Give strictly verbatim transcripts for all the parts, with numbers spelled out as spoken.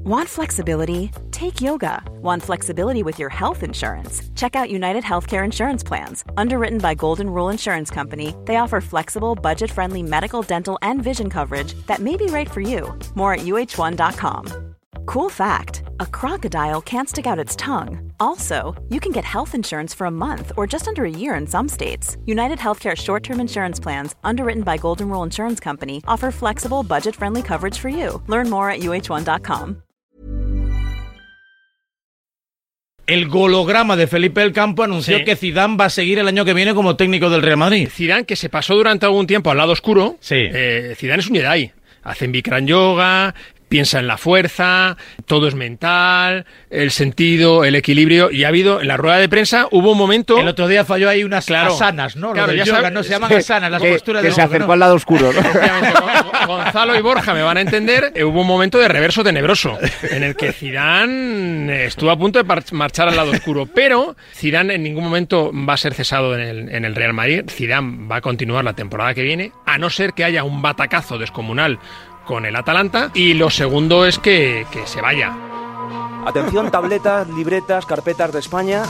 Want flexibility? Take yoga. Want flexibility with your health insurance? Check out United Healthcare Insurance Plans. Underwritten by Golden Rule Insurance Company, they offer flexible, budget-friendly medical, dental, and vision coverage that may be right for you. More at U H one dot com. Cool fact, a crocodile can't stick out its tongue. Also, you can get health insurance for a month or just under a year in some states. United Healthcare short-term insurance plans, underwritten by Golden Rule Insurance Company, offer flexible, budget-friendly coverage for you. Learn more at U H one dot com. El golograma de Felipe del Campo anunció sí. que Zidane va a seguir el año que viene como técnico del Real Madrid. Zidane, que se pasó durante algún tiempo al lado oscuro. Sí. Eh, Zidane es un Jedi. Hacen Bikram yoga, piensa en la fuerza, todo es mental, el sentido, el equilibrio. Y ha habido, en la rueda de prensa, hubo un momento... El otro día falló ahí unas claro, asanas, ¿no? Claro, ya yoga, sabe, no se llaman asanas, las que, posturas que de se acercó ¿no? al lado oscuro, ¿no? Gonzalo y Borja me van a entender. Eh, hubo un momento de reverso tenebroso, en el que Zidane estuvo a punto de marchar al lado oscuro. Pero Zidane en ningún momento va a ser cesado en el, en el Real Madrid. Zidane va a continuar la temporada que viene, a no ser que haya un batacazo descomunal con el Atalanta, y lo segundo es que, que se vaya. Atención, tabletas, libretas, carpetas de España.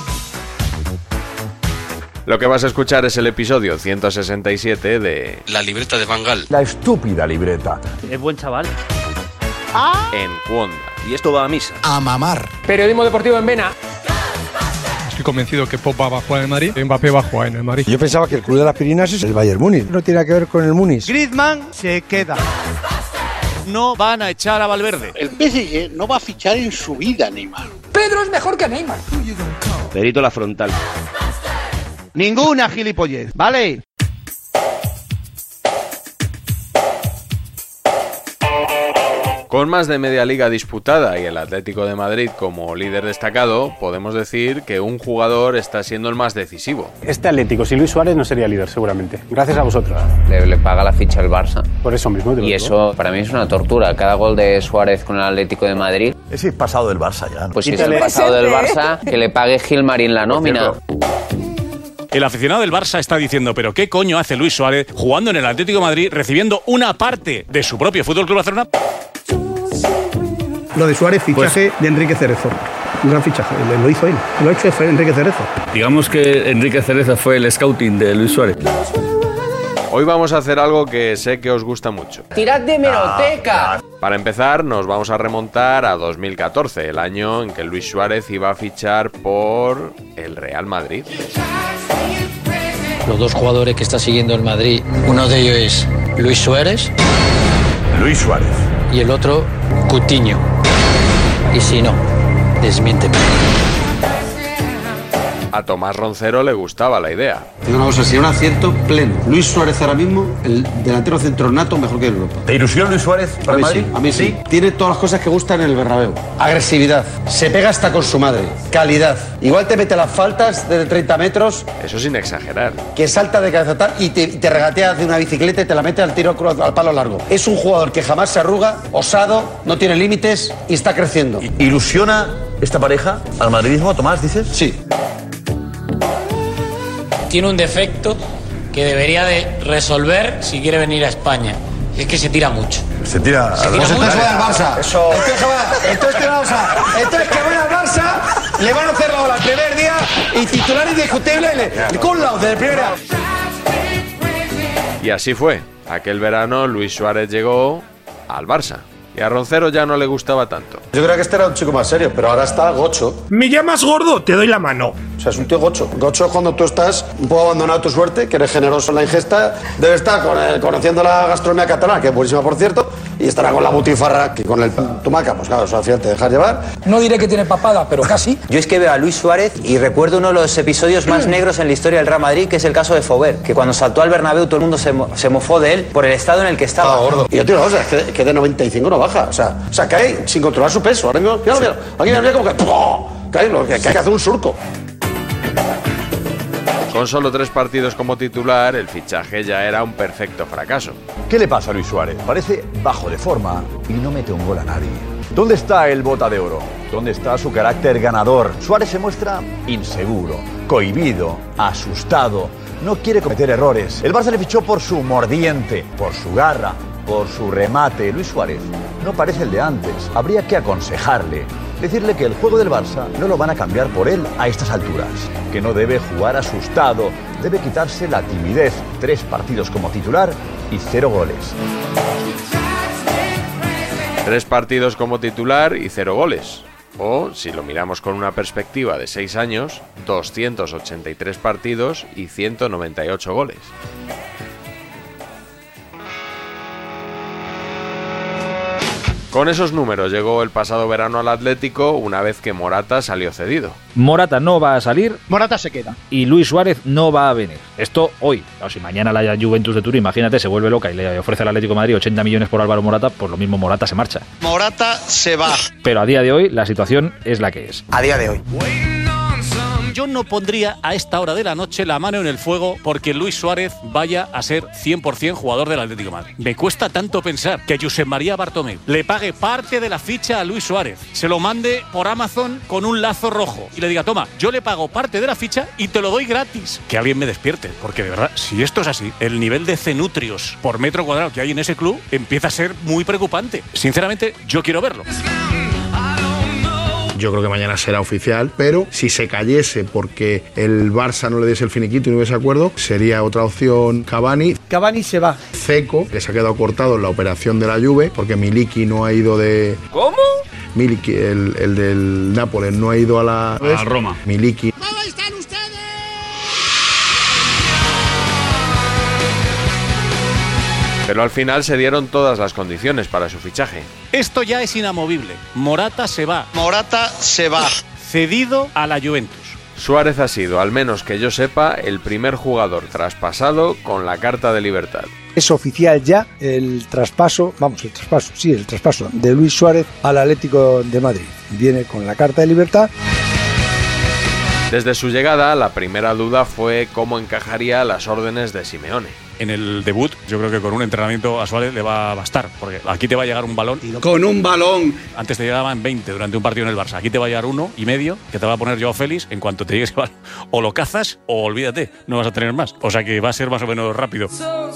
Lo que vas a escuchar es el episodio ciento sesenta y siete de La libreta de Van Gaal. La estúpida libreta. Es buen chaval. ¡Ah! En Cuonda. Y esto va a misa. A mamar. Periodismo deportivo en Vena. Estoy convencido que Pogba va a jugar en el Madrid y Mbappé va a jugar en el Madrid. Yo pensaba que el club de las Pirinas es el Bayern Múnich. No tiene que ver con el Múnich. Griezmann se queda. No van a echar a Valverde. El P S G no va a fichar en su vida Neymar. Pedro es mejor que Neymar. Perito la frontal. Ninguna gilipollez, ¿vale? Con más de media liga disputada y el Atlético de Madrid como líder destacado, podemos decir que un jugador está siendo el más decisivo. Este Atlético sin Luis Suárez no sería líder seguramente, gracias a vosotros. Le, le paga la ficha al Barça. Por eso mismo. Y eso para mí es una tortura. Cada gol de Suárez con el Atlético de Madrid... Ese es pasado del Barça ya, ¿no? Pues si es el pasado del Barça, que le pague Gilmarín la nómina. El aficionado del Barça está diciendo, pero ¿qué coño hace Luis Suárez jugando en el Atlético de Madrid, recibiendo una parte de su propio Fútbol Club Barcelona? Lo de Suárez, fichaje pues, de Enrique Cerezo. Un gran fichaje, lo hizo él. Lo ha hecho Enrique Cerezo. Digamos que Enrique Cerezo fue el scouting de Luis Suárez. Hoy vamos a hacer algo que sé que os gusta mucho. ¡Tirad de hemeroteca! Para empezar, nos vamos a remontar a dos mil catorce, el año en que Luis Suárez iba a fichar por el Real Madrid. Los dos jugadores que está siguiendo el Madrid, uno de ellos es Luis Suárez. Luis Suárez. Y el otro, Coutinho. Y si no, desmiénteme. A Tomás Roncero le gustaba la idea. Digo una cosa, sería un acierto pleno. Luis Suárez ahora mismo, el delantero centro nato mejor que en Europa. ¿Te ilusiona Luis Suárez para el Madrid? Sí, a mí sí. sí. Tiene todas las cosas que gustan en el Bernabéu. Agresividad, se pega hasta con su madre. Calidad. Igual te mete las faltas desde treinta metros. Eso sin exagerar. Que salta de cabeza tal y te, te regatea de una bicicleta y te la mete al tiro al palo largo. Es un jugador que jamás se arruga, osado, no tiene límites y está creciendo. ¿Ilusiona esta pareja al madridismo, Tomás, dices? Sí. Tiene un defecto que debería de resolver si quiere venir a España. Es que se tira mucho. Se tira... Se tira mucho. Entonces va al Barça. Eso... Entonces que vamos a... Entonces que van al Barça, le van a hacer la bola el primer día y titular indiscutible le... con la desde el primer día. Y así fue. Aquel verano Luis Suárez llegó al Barça. Y a Roncero ya no le gustaba tanto. Yo creo que este era un chico más serio, pero ahora está gocho. ¿Me llamas gordo? Te doy la mano. O sea, es un tío gocho. Gocho es cuando tú estás un poco abandonado a tu suerte, que eres generoso en la ingesta, debe estar con el, conociendo la gastronomía catalana, que es buenísima por cierto, y estará con la butifarra, que con el tumaca, pues claro, eso al final te dejas llevar. No diré que tiene papada, pero casi. Yo es que veo a Luis Suárez y recuerdo uno de los episodios más negros en la historia del Real Madrid, que es el caso de Foguer, que cuando saltó al Bernabéu todo el mundo se, mo se mofó de él por el estado en el que estaba. Ah, gordo. Y yo te digo, o sea, es que, que de noventa y cinco no baja, o sea, o sea, cae sin controlar su peso. Ahora mismo, mira, mira, aquí me como que ¡pum! Cae, lo que, que hay que hacer un surco. Con solo tres partidos como titular, el fichaje ya era un perfecto fracaso. ¿Qué le pasa a Luis Suárez? Parece bajo de forma y no mete un gol a nadie. ¿Dónde está el bota de oro? ¿Dónde está su carácter ganador? Suárez se muestra inseguro, cohibido, asustado, no quiere cometer errores. El Barça le fichó por su mordiente, por su garra, por su remate. Luis Suárez no parece el de antes. Habría que aconsejarle, decirle que el juego del Barça no lo van a cambiar por él a estas alturas, que no debe jugar asustado, debe quitarse la timidez. Tres partidos como titular y cero goles. Tres partidos como titular y cero goles. O, si lo miramos con una perspectiva de seis años, doscientos ochenta y tres partidos y ciento noventa y ocho goles. Con esos números llegó el pasado verano al Atlético una vez que Morata salió cedido. Morata no va a salir. Morata se queda. Y Luis Suárez no va a venir. Esto hoy. O si mañana la Juventus de Turín, imagínate, se vuelve loca y le ofrece al Atlético de Madrid ochenta millones por Álvaro Morata, pues lo mismo Morata se marcha. Morata se va. Pero a día de hoy la situación es la que es. A día de hoy. Yo no pondría a esta hora de la noche la mano en el fuego porque Luis Suárez vaya a ser cien por ciento jugador del Atlético de Madrid. Me cuesta tanto pensar que Josep María Bartomeu le pague parte de la ficha a Luis Suárez, se lo mande por Amazon con un lazo rojo y le diga, toma, yo le pago parte de la ficha y te lo doy gratis. Que alguien me despierte, porque de verdad, si esto es así, el nivel de cenutrios por metro cuadrado que hay en ese club empieza a ser muy preocupante. Sinceramente, yo quiero verlo. Yo creo que mañana será oficial, pero si se cayese porque el Barça no le diese el finiquito y no hubiese acuerdo, sería otra opción Cavani. Cavani se va. Ceco, que se ha quedado cortado en la operación de la Juve, porque Miliki no ha ido de... ¿Cómo? Miliki, el, el del Nápoles, no ha ido a la... A Roma. Miliki. ¿Cómo están ustedes? Pero al final se dieron todas las condiciones para su fichaje. Esto ya es inamovible. Morata se va. Morata se va. Cedido a la Juventus. Suárez ha sido, al menos que yo sepa, el primer jugador traspasado con la carta de libertad. Es oficial ya el traspaso, vamos, el traspaso, sí, el traspaso de Luis Suárez al Atlético de Madrid. Viene con la carta de libertad. Desde su llegada, la primera duda fue cómo encajaría las órdenes de Simeone. En el debut, yo creo que con un entrenamiento a Suárez le va a bastar, porque aquí te va a llegar un balón. Con un balón. Antes te llegaban veinte durante un partido en el Barça. Aquí te va a llegar uno y medio, que te va a poner Joao Félix. En cuanto te llegue ese balón, o lo cazas o olvídate, no vas a tener más. O sea que va a ser más o menos rápido.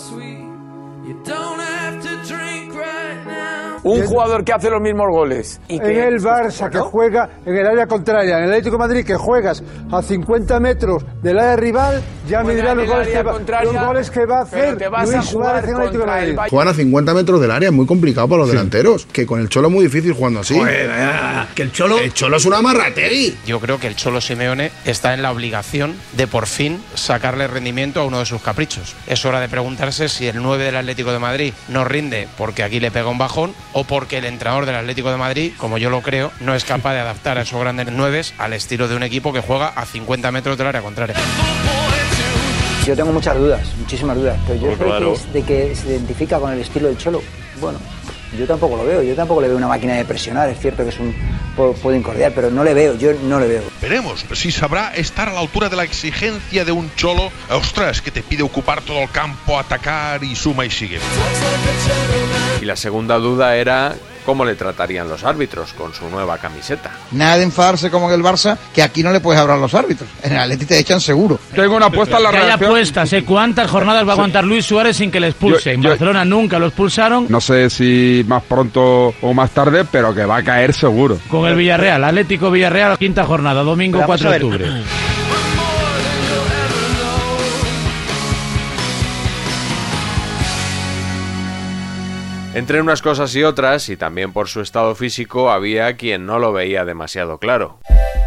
Un jugador que hace los mismos goles. En el Barça, que juega en el área contraria, en el Atlético de Madrid, que juegas a cincuenta metros del área rival, ya me dirán los goles, que va, los goles que va a hacer Luis Suárez en el Atlético de Madrid. Jugar a cincuenta metros del área es muy complicado para los sí. delanteros, que con el Cholo es muy difícil jugando así. Joder, que el Cholo... El Cholo es una marrategui. Yo creo que el Cholo Simeone está en la obligación de por fin sacarle rendimiento a uno de sus caprichos. Es hora de preguntarse si el nueve del Atlético de Madrid no rinde porque aquí le pega un bajón o porque el entrenador del Atlético de Madrid, como yo lo creo, no es capaz de adaptar a esos grandes nueves al estilo de un equipo que juega a cincuenta metros del área contraria. Yo tengo muchas dudas, muchísimas dudas, pero yo oh, creo claro. que es de que se identifica con el estilo del Cholo. Bueno, yo tampoco lo veo, yo tampoco le veo una máquina de presionar, es cierto que es un puede incordiar, pero no le veo, yo no le veo. Veremos si sabrá estar a la altura de la exigencia de un Cholo, ostras, que te pide ocupar todo el campo, atacar y suma y sigue. Y la segunda duda era cómo le tratarían los árbitros con su nueva camiseta. Nada de enfadarse como en el Barça, que aquí no le puedes hablar a los árbitros. En el Atleti te echan seguro. Tengo una apuesta en la redacción. Que hay apuestas, ¿eh? ¿Cuántas jornadas va a aguantar Luis Suárez sin que le expulse? Yo, en yo, Barcelona nunca lo expulsaron. No sé si más pronto o más tarde, pero que va a caer seguro. Con el Villarreal, Atlético Villarreal, quinta jornada, domingo cuatro de octubre. Entre unas cosas y otras, y también por su estado físico, había quien no lo veía demasiado claro.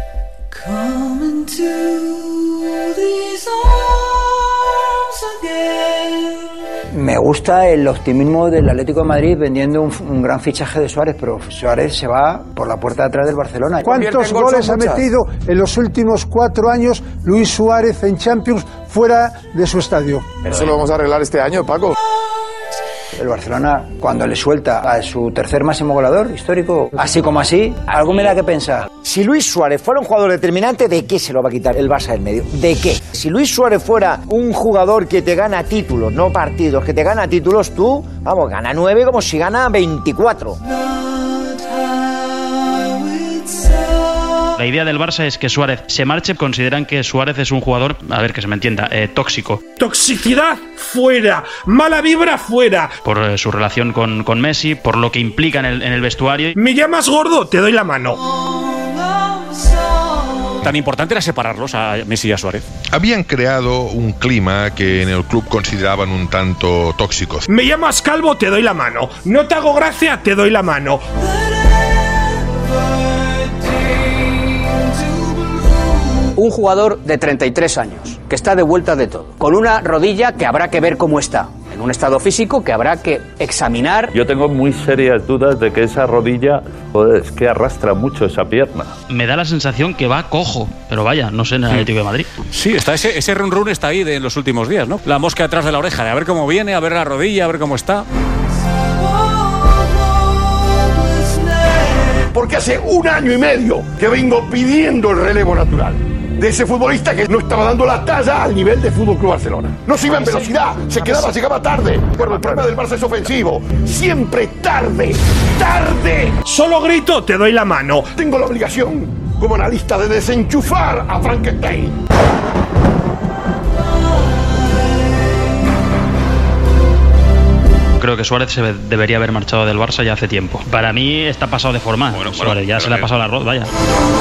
Me gusta el optimismo del Atlético de Madrid vendiendo un, un gran fichaje de Suárez, pero Suárez se va por la puerta de atrás del Barcelona. ¿Cuántos goles ha metido en los últimos cuatro años Luis Suárez en Champions fuera de su estadio? Pero eso lo vamos a arreglar este año, Paco. El Barcelona, cuando le suelta a su tercer máximo goleador histórico, así como así, algo me da que pensar. Si Luis Suárez fuera un jugador determinante, ¿de qué se lo va a quitar el Barça del medio? ¿De qué? Si Luis Suárez fuera un jugador que te gana títulos, no partidos, que te gana títulos, tú, vamos, gana nueve como si gana veinticuatro. La idea del Barça es que Suárez se marche. Consideran que Suárez es un jugador, a ver que se me entienda, eh, tóxico. Toxicidad fuera, mala vibra fuera. Por eh, su relación con, con Messi, por lo que implica en el, en el vestuario. ¿Me llamas gordo? Te doy la mano. Tan importante era separarlos a Messi y a Suárez. Habían creado un clima que en el club consideraban un tanto tóxico. ¿Me llamas calvo? Te doy la mano. ¿No te hago gracia? Te doy la mano. Un jugador de treinta y tres años, que está de vuelta de todo, con una rodilla que habrá que ver cómo está, en un estado físico que habrá que examinar. Yo tengo muy serias dudas de que esa rodilla, joder, es que arrastra mucho esa pierna. Me da la sensación que va cojo, pero vaya, no sé en el Atlético de Madrid. Sí, está ese, ese run run está ahí de en los últimos días, ¿no? La mosca detrás de la oreja, de a ver cómo viene, a ver la rodilla, a ver cómo está. Porque hace un año y medio que vengo pidiendo el relevo natural de ese futbolista que no estaba dando la talla al nivel de Fútbol Club Barcelona. No se iba en velocidad, se quedaba, llegaba tarde. Pero el problema del Barça es ofensivo. Siempre tarde, tarde. Solo grito, te doy la mano. Tengo la obligación, como analista, de desenchufar a Frankenstein. Creo que Suárez se debería haber marchado del Barça ya hace tiempo. Para mí está pasado de forma. Bueno, Suárez bueno, ya se le ha pasado la arroz, vaya.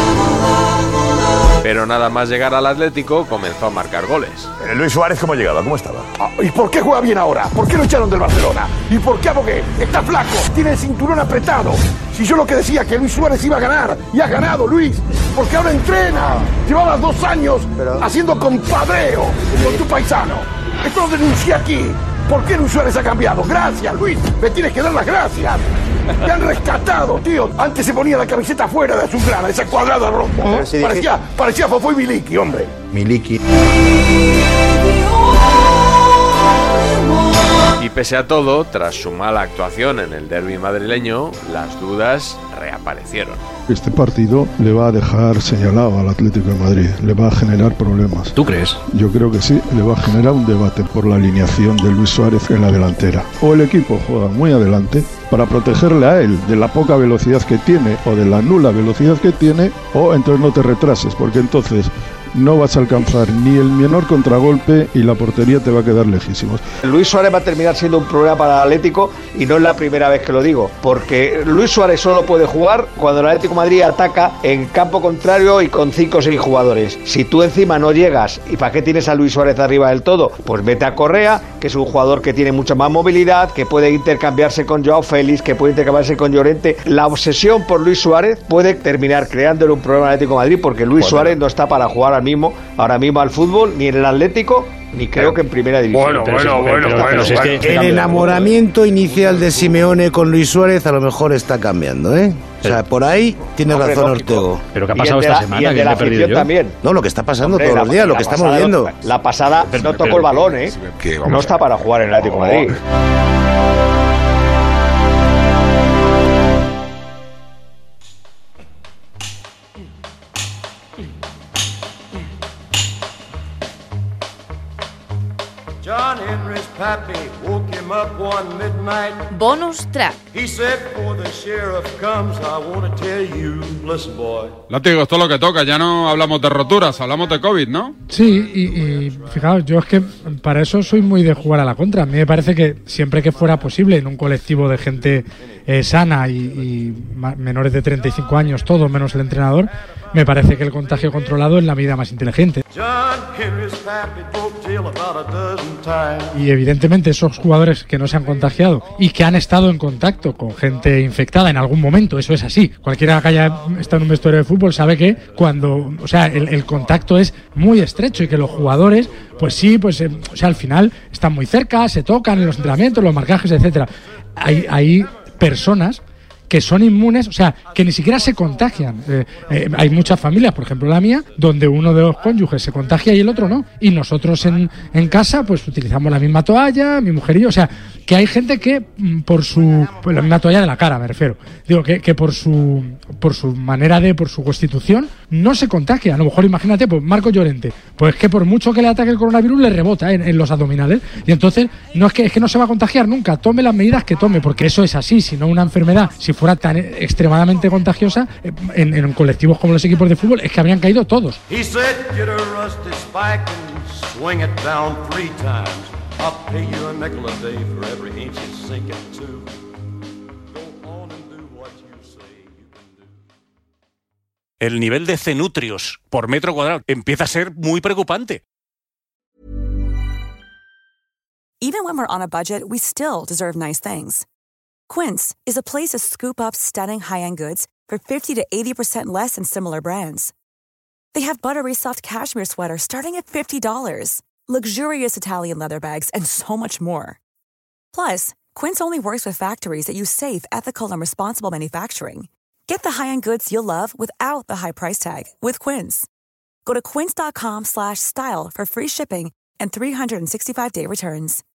Pero nada más llegar al Atlético comenzó a marcar goles. ¿El Luis Suárez cómo llegaba? ¿Cómo estaba? Ah, ¿y por qué juega bien ahora? ¿Por qué lo echaron del Barcelona? ¿Y por qué? Porque está flaco, tiene el cinturón apretado. Si yo lo que decía que Luis Suárez iba a ganar, y ha ganado, Luis, porque ahora entrena. Llevabas dos años Pero... haciendo compadreo con tu paisano. Esto lo denuncié aquí. ¿Por qué Luis Suárez ha cambiado? Gracias, Luis. Me tienes que dar las gracias. Te han rescatado, tío. Antes se ponía la camiseta fuera de azulgrana, esa cuadrada rojo. ¿Eh? Si parecía, dije... parecía Fofó y Miliki, hombre. Miliki. Y pese a todo, tras su mala actuación en el derbi madrileño, las dudas reaparecieron. Este partido le va a dejar señalado al Atlético de Madrid, le va a generar problemas. ¿Tú crees? Yo creo que sí, le va a generar un debate por la alineación de Luis Suárez en la delantera. O el equipo juega muy adelante para protegerle a él de la poca velocidad que tiene o de la nula velocidad que tiene, o entonces no te retrases, porque entonces no vas a alcanzar ni el menor contragolpe y la portería te va a quedar lejísimos. Luis Suárez va a terminar siendo un problema para el Atlético y no es la primera vez que lo digo, porque Luis Suárez solo puede jugar cuando el Atlético de Madrid ataca en campo contrario y con cinco o seis jugadores. Si tú encima no llegas, ¿y para qué tienes a Luis Suárez arriba del todo? Pues vete a Correa, que es un jugador que tiene mucha más movilidad, que puede intercambiarse con Joao Félix, que puede intercambiarse con Llorente. La obsesión por Luis Suárez puede terminar creándole un problema al Atlético de Madrid, porque Luis bueno. Suárez no está para jugar mismo, ahora mismo al fútbol, ni en el Atlético, ni creo que en primera división. Bueno, bueno, bueno, bueno, bueno, bueno, es que el enamoramiento inicial de Simeone con Luis Suárez a lo mejor está cambiando, ¿eh? O sea, por ahí tiene Hombre, razón lógico. Ortego. Pero ¿qué ha pasado esta la, semana? Y el de la afición también. No, lo que está pasando Hombre, todos la, los días, lo que estamos viendo. No, la pasada pero, no tocó pero, el balón, ¿eh? No está para jugar en el Atlético de Madrid. Bonus track. Látigo, esto es lo que toca, ya no hablamos de roturas, hablamos de COVID, ¿no? Sí, y, y fijaos, yo es que para eso soy muy de jugar a la contra. A mí me parece que siempre que fuera posible en un colectivo de gente eh, sana y, y menores de treinta y cinco años, todos menos el entrenador, me parece que el contagio controlado es la medida más inteligente. Y evidentemente esos jugadores que no se han contagiado y que han estado en contacto con gente infectada en algún momento, eso es así. Cualquiera que haya estado en un vestuario de fútbol sabe que cuando, o sea, el, el contacto es muy estrecho y que los jugadores, pues sí, pues, eh, o sea, al final están muy cerca, se tocan en los entrenamientos, los marcajes, etcétera. Hay, hay personas que son inmunes, o sea, que ni siquiera se contagian. Eh, eh, hay muchas familias, por ejemplo la mía, donde uno de los cónyuges se contagia y el otro no. Y nosotros en, en casa, pues utilizamos la misma toalla, mi mujer y yo. O sea, que hay gente que por su... Pues, la misma toalla de la cara, me refiero. Digo, que, que por su por su manera de, por su constitución, no se contagia. A lo mejor, imagínate, pues Marco Llorente, Pues que por mucho que le ataque el coronavirus, le rebota en, en los abdominales. Y entonces, no es que, es que no se va a contagiar nunca. Tome las medidas que tome, porque eso es así. Si no, una enfermedad, si fuera tan extremadamente contagiosa, en, en colectivos como los equipos de fútbol, es que habrían caído todos. He said, get a rusty spike and swing it down three times. I'll pay you a nickel a day for every inch you sink it to. Go on and do what you say you can do. El nivel de cenutrios por metro cuadrado empieza a ser muy preocupante. Even when we're on a budget, we still deserve nice things. Quince is a place to scoop up stunning high-end goods for fifty to eighty percent less than similar brands. They have buttery soft cashmere sweaters starting at fifty dollars, luxurious Italian leather bags, and so much more. Plus, Quince only works with factories that use safe, ethical, and responsible manufacturing. Get the high-end goods you'll love without the high price tag with Quince. Go to quince.com slash style for free shipping and three sixty-five day returns.